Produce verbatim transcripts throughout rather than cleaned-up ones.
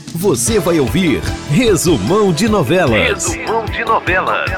Você vai ouvir Resumão de Novelas. Resumão de Novelas.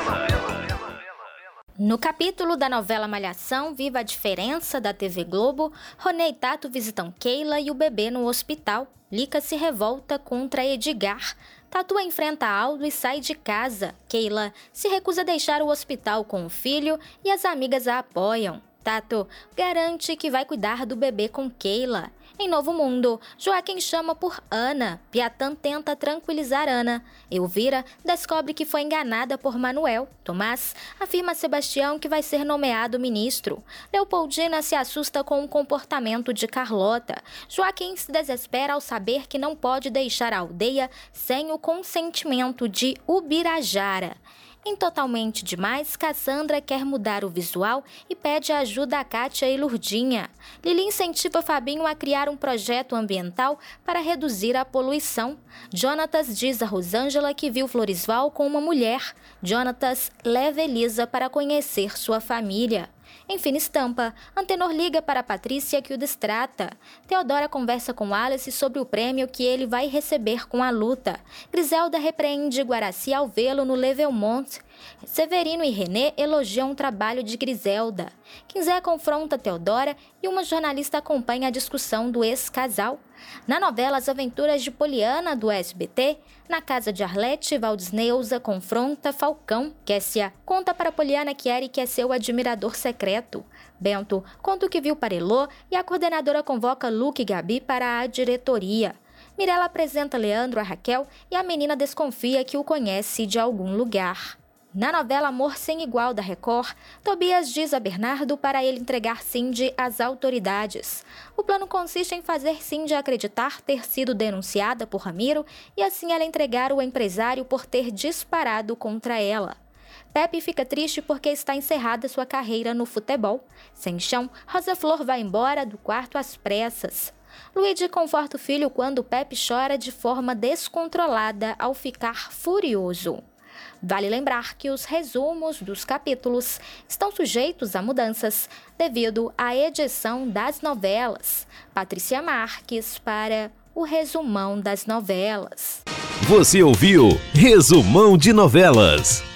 No capítulo da novela Malhação, Viva a Diferença, da T V Globo, Rony e Tato visitam Keila e o bebê no hospital. Lica se revolta contra Edgar. Tato enfrenta Aldo e sai de casa. Keila se recusa a deixar o hospital com o filho e as amigas a apoiam. Tato garante que vai cuidar do bebê com Keila. Em Novo Mundo, Joaquim chama por Ana. Piatã tenta tranquilizar Ana. Elvira descobre que foi enganada por Manuel. Tomás afirma a Sebastião que vai ser nomeado ministro. Leopoldina se assusta com o comportamento de Carlota. Joaquim se desespera ao saber que não pode deixar a aldeia sem o consentimento de Ubirajara. Em Totalmente Demais, Cassandra quer mudar o visual e pede ajuda a Kátia e Lurdinha. Lili incentiva Fabinho a criar um projeto ambiental para reduzir a poluição. Jonatas diz a Rosângela que viu Floresval com uma mulher. Jonatas leva Elisa para conhecer sua família. Em Fina Estampa, Antenor liga para Patrícia que o distrata. Teodora conversa com Alice sobre o prêmio que ele vai receber com a luta. Griselda repreende Guaraci ao vê-lo no Levelmont. Severino e Renê elogiam o trabalho de Griselda. Quinzé confronta Teodora e uma jornalista acompanha a discussão do ex-casal. Na novela As Aventuras de Poliana, do S B T, na casa de Arlete, Valdisneuza confronta Falcão. Kessia conta para Poliana que Eric é seu admirador secreto. Bento conta o que viu para Elô e a coordenadora convoca Luke e Gabi para a diretoria. Mirella apresenta Leandro a Raquel e a menina desconfia que o conhece de algum lugar. Na novela Amor Sem Igual, da Record, Tobias diz a Bernardo para ele entregar Cindy às autoridades. O plano consiste em fazer Cindy acreditar ter sido denunciada por Ramiro e assim ela entregar o empresário por ter disparado contra ela. Pepe fica triste porque está encerrada sua carreira no futebol. Sem chão, Rosa Flor vai embora do quarto às pressas. Luigi conforta o filho quando Pepe chora de forma descontrolada ao ficar furioso. Vale lembrar que os resumos dos capítulos estão sujeitos a mudanças devido à edição das novelas. Patrícia Marques para o Resumão das Novelas. Você ouviu Resumão de Novelas.